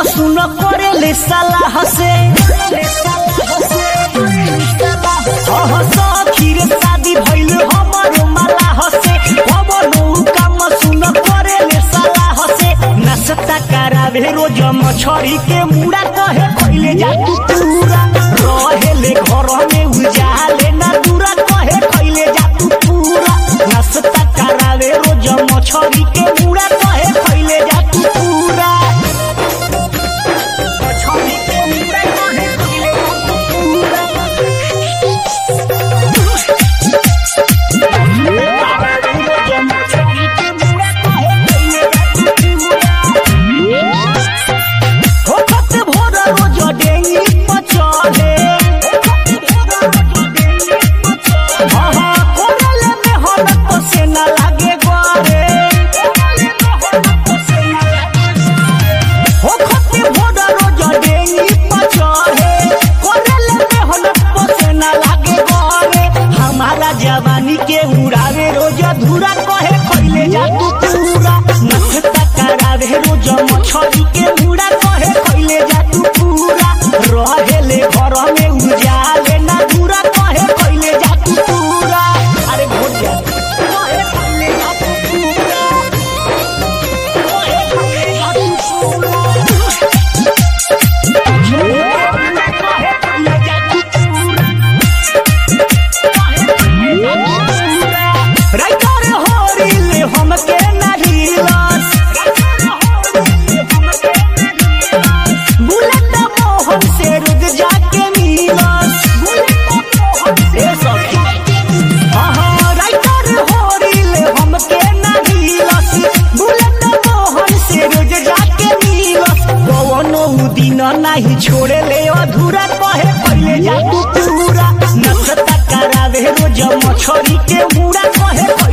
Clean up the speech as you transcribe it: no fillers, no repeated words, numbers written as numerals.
सुन करे ले सलाह से सखी रे शादी भइल हमरो मलाह से हमरो काम सुन करे ले सलाह से नाश्ता करावे रोज मछरी के मुड़ा कहे खइले जा तू पूरा रहेले घर में उजाले ना दूरा कहे खइले जा तू पूरा नाश्ता करावे रोज मछरी के मुड़ा कहे खइले जा तू पूरा मछरी के मुड़ा कहे खइले जा तू पूरा जवानी के उड़ावे रोज धूरा कहे खइले जा तू पूरा नाश्ता करावे रोज मछरी के मुड़ा कहे खइले जा तू पूरा रहेले घर में उजाले ना दूरा कहे खइले जा तू पूरा अरे भोट जा कहे खइले जा तू पूरा कहे खइले जा तू पूरा राइटर होरिले हमके नारिलस बुलेट मोहन से रुक जाके मिलस ए सखी राइटर होरिले हमके नारिलस बुलेट मोहन से रुक जाके मिलस कवनो दिन नहीं छोड़े ले अधूरा कहे खइले जा तू पूरा नाश्ता करावे रोज मछरी के मुड़ा कहे